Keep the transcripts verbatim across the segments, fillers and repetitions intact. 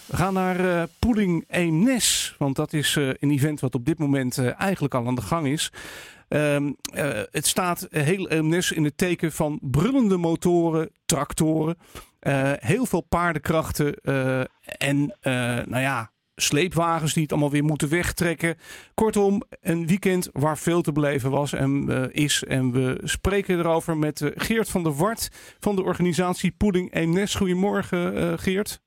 We gaan naar uh, Poeling Eemnes, want dat is uh, een event wat op dit moment uh, eigenlijk al aan de gang is. Um, uh, het staat heel Eemnes in het teken van brullende motoren, tractoren, uh, heel veel paardenkrachten uh, en uh, nou ja, sleepwagens die het allemaal weer moeten wegtrekken. Kortom, een weekend waar veel te beleven was en uh, is. En we spreken erover met uh, Geert van der Wart van de organisatie Poeling Eemnes. Goedemorgen uh, Geert.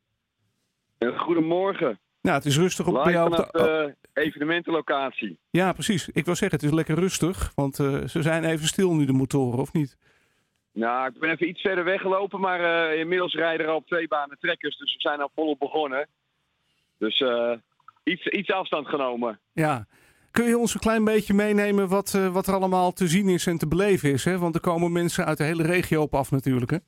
Goedemorgen. Nou, het is rustig op Live bij jou vanaf op de uh, evenementenlocatie. Ja, precies. Ik wil zeggen, het is lekker rustig, want uh, ze zijn even stil nu, de motoren, of niet? Nou, ik ben even iets verder weggelopen, maar uh, inmiddels rijden er al op twee banen trekkers, dus we zijn al volop begonnen. Dus uh, iets, iets afstand genomen. Ja. Kun je ons een klein beetje meenemen wat, uh, wat er allemaal te zien is en te beleven is? Hè? Want er komen mensen uit de hele regio op af natuurlijk, hè?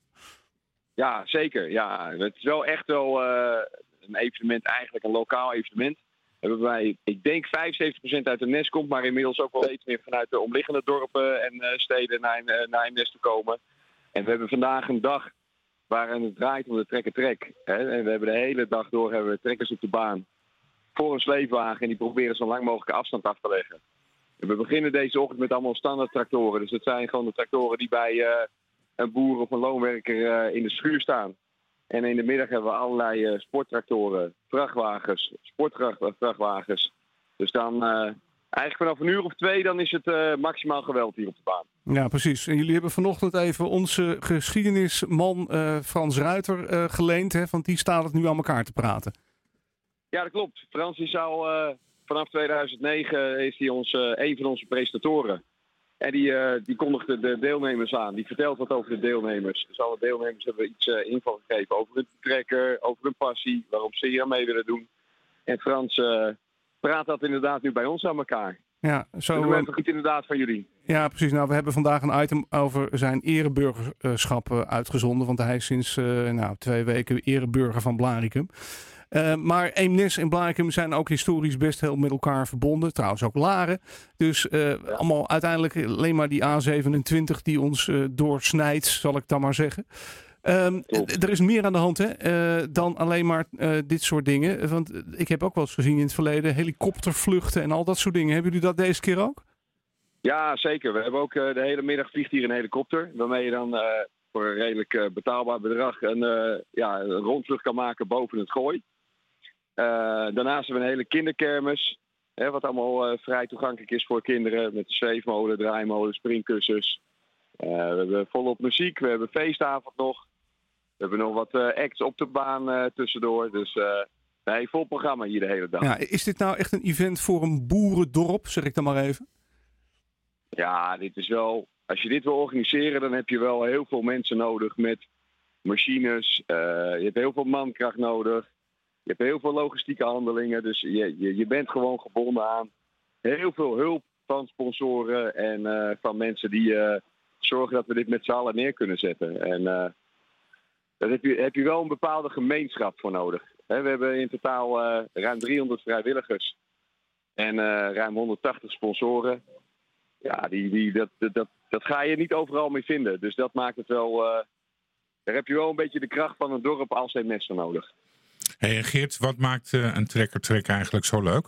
Ja, zeker. Ja, het is wel echt wel uh, een evenement, eigenlijk een lokaal evenement. Hebben wij, ik denk vijfenzeventig procent uit de Eemnes komt, maar inmiddels ook wel steeds meer vanuit de omliggende dorpen en uh, steden naar, uh, naar Eemnes te komen. En we hebben vandaag een dag waarin het draait om de trekker-trek. Hè? En we hebben de hele dag door hebben we trekkers op de baan voor een sleepwagen en die proberen zo lang mogelijk afstand af te leggen. En we beginnen deze ochtend met allemaal standaard tractoren. Dus dat zijn gewoon de tractoren die bij uh, een boer of een loonwerker uh, in de schuur staan. En in de middag hebben we allerlei uh, sporttractoren, vrachtwagens, sportvrachtwagens. Dus dan uh, eigenlijk vanaf een uur of twee dan is het uh, maximaal geweld hier op de baan. Ja, precies. En jullie hebben vanochtend even onze geschiedenisman uh, Frans Ruiter uh, geleend, hè? Want die staat het nu aan elkaar te praten. Ja, dat klopt. Frans is al uh, vanaf tweeduizend negen is hij ons, uh, een van onze presentatoren. En die, uh, die kondigde de deelnemers aan. Die vertelt wat over de deelnemers. Dus alle deelnemers hebben iets uh, info gegeven over hun trekker, over hun passie, waarom ze hier aan mee willen doen. En Frans uh, praat dat inderdaad nu bij ons aan elkaar. Ja, zo doen we even goed inderdaad van jullie. Ja, precies. Nou, we hebben vandaag een item over zijn ereburgerschap uh, uitgezonden. Want hij is sinds uh, nou, twee weken ereburger van Blaricum. Uh, maar Eemnes en Blaricum zijn ook historisch best heel met elkaar verbonden. Trouwens ook Laren. Dus uh, ja. allemaal uiteindelijk alleen maar die A zevenentwintig die ons uh, doorsnijdt, zal ik dan maar zeggen. Um, er is meer aan de hand hè, uh, dan alleen maar uh, dit soort dingen. Want ik heb ook wel eens gezien in het verleden helikoptervluchten en al dat soort dingen. Hebben jullie dat deze keer ook? Ja, zeker. We hebben ook uh, de hele middag vliegt hier een helikopter. Waarmee je dan uh, voor een redelijk uh, betaalbaar bedrag een, uh, ja, een rondvlucht kan maken boven het Gooi. Uh, daarnaast hebben we een hele kinderkermis. Hè, wat allemaal uh, vrij toegankelijk is voor kinderen. Met zweefmolen, draaimolen, springkussens. Uh, we hebben volop muziek. We hebben feestavond nog. We hebben nog wat uh, acts op de baan uh, tussendoor. Dus uh, nee, vol programma hier de hele dag. Ja, is dit nou echt een event voor een boerendorp, zeg ik dan maar even? Ja, dit is wel... Als je dit wil organiseren, dan heb je wel heel veel mensen nodig met machines. Uh, je hebt heel veel mankracht nodig. Je hebt heel veel logistieke handelingen. Dus je, je, je bent gewoon gebonden aan heel veel hulp van sponsoren en uh, van mensen die uh, zorgen dat we dit met z'n allen neer kunnen zetten. En uh, daar heb je, heb je wel een bepaalde gemeenschap voor nodig. He, we hebben in totaal uh, ruim driehonderd vrijwilligers en uh, ruim honderdtachtig sponsoren. Ja, die, die, dat, dat, dat ga je niet overal mee vinden. Dus dat maakt het wel... Uh, daar heb je wel een beetje de kracht van een dorp als Eemnes voor nodig. Hey Geert, wat maakt uh, een trekker-trek eigenlijk zo leuk?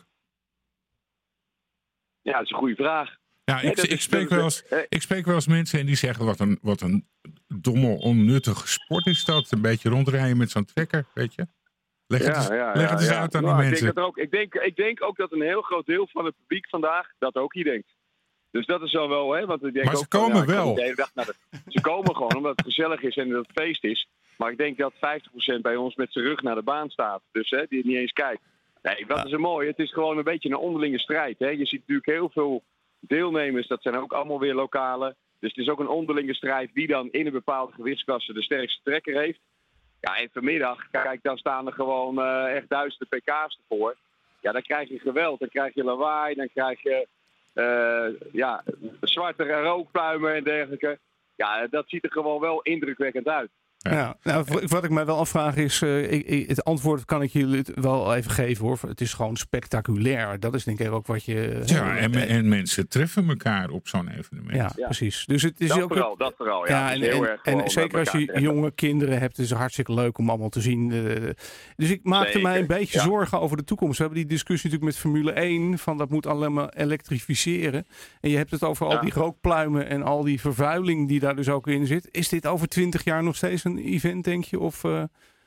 Ja, dat is een goede vraag. Ja, ik, ik, spreek wel eens, ik spreek wel eens mensen en die zeggen wat een, wat een domme, onnuttige sport is dat. Een beetje rondrijden met zo'n trekker, weet je. Leg het, ja, eens, ja, leg het eens ja, uit aan nou, die ik mensen. Denk dat ook, ik, denk, ik denk ook dat een heel groot deel van het publiek vandaag dat ook hier denkt. Dus dat is wel wel, hè. Want ik denk maar ook ze komen van, ja, wel. De hele dag naar de, ze komen gewoon omdat het gezellig is en dat het feest is. Maar ik denk dat vijftig procent bij ons met zijn rug naar de baan staat. Dus hè, die het niet eens kijkt. Nee, wat is er mooi. Het is gewoon een beetje een onderlinge strijd. Hè. Je ziet natuurlijk heel veel deelnemers. Dat zijn ook allemaal weer lokale. Dus het is ook een onderlinge strijd wie dan in een bepaalde gewichtsklasse de sterkste trekker heeft. Ja, en vanmiddag, kijk, dan staan er gewoon uh, echt duizenden pk's ervoor. Ja, dan krijg je geweld. Dan krijg je lawaai. Dan krijg je uh, ja, zwarte rookpluimen en dergelijke. Ja, dat ziet er gewoon wel indrukwekkend uit. Ja, nou, wat ik mij wel afvraag is, uh, ik, ik, het antwoord kan ik jullie wel even geven hoor. Het is gewoon spectaculair. Dat is denk ik ook wat je... Ja, en, en mensen treffen elkaar op zo'n evenement. Ja, ja, precies. Dus het is dat ook vooral, dat vooral. Ja, ja, en, heel en, erg en zeker als je jonge kinderen hebt, is het hartstikke leuk om allemaal te zien. Uh, dus ik maakte zeker. mij een beetje ja. zorgen over de toekomst. We hebben die discussie natuurlijk met Formule één, van dat moet alleen maar elektrificeren. En je hebt het over al ja. die rookpluimen en al die vervuiling die daar dus ook in zit. Is dit over twintig jaar nog steeds een event, denk je? Of, uh...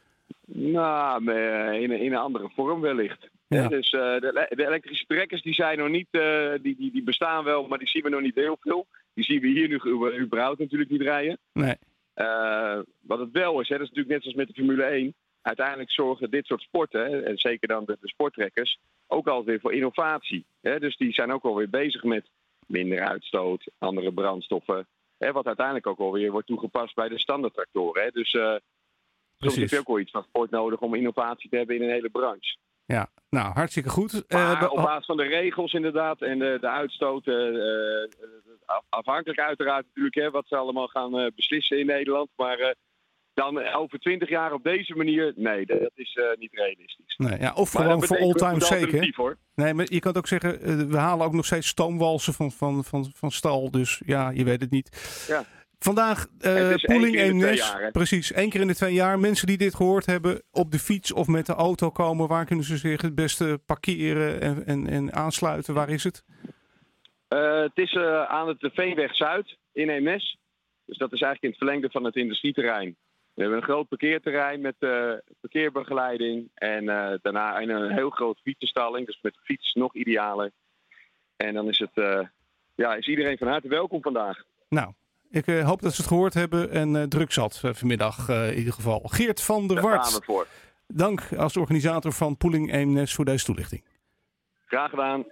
Nou, in, in een andere vorm wellicht. Ja. Dus uh, de, de elektrische trekkers die zijn nog niet, uh, die, die, die bestaan wel, maar die zien we nog niet heel veel. Die zien we hier nu überhaupt natuurlijk niet rijden. Nee. Uh, wat het wel is, hè, dat is natuurlijk net zoals met de Formule één. Uiteindelijk zorgen dit soort sporten, hè, en zeker dan de, de sporttrekkers, ook altijd weer voor innovatie. Hè. Dus die zijn ook alweer bezig met minder uitstoot, andere brandstoffen. Hè, wat uiteindelijk ook alweer wordt toegepast bij de standaardtractoren. Hè. Dus uh, soms heb je ook wel iets van sport nodig om innovatie te hebben in een hele branche. Ja, nou hartstikke goed. Maar uh, op basis van de regels inderdaad en de, de uitstoot, uh, uh, afhankelijk uiteraard natuurlijk hè, wat ze allemaal gaan uh, beslissen in Nederland. Maar uh, dan over twintig jaar op deze manier, nee, dat is uh, niet realistisch. Nee, ja, of maar gewoon voor all time sake. Hoor. Nee, maar je kan het ook zeggen, uh, we halen ook nog steeds stoomwalsen van, van, van, van stal. Dus ja, je weet het niet. Ja. Vandaag uh, Pooling Eemnes, precies, één keer in de twee jaar. Mensen die dit gehoord hebben, op de fiets of met de auto komen, waar kunnen ze zich het beste parkeren en, en, en aansluiten? Waar is het? Uh, het is uh, aan het Veenweg Zuid in Eemnes. Dus dat is eigenlijk in het verlengde van het industrieterrein. We hebben een groot parkeerterrein met uh, parkeerbegeleiding en uh, daarna een heel grote fietsenstalling. Dus met de fiets nog idealer. En dan is, het, uh, ja, is iedereen van harte welkom vandaag. Nou. Ik uh, hoop dat ze het gehoord hebben en uh, druk zat uh, vanmiddag uh, in ieder geval. Geert van der Wart, Daar gaan we voor. Dank als organisator van Pooling Eemnes voor deze toelichting. Graag gedaan.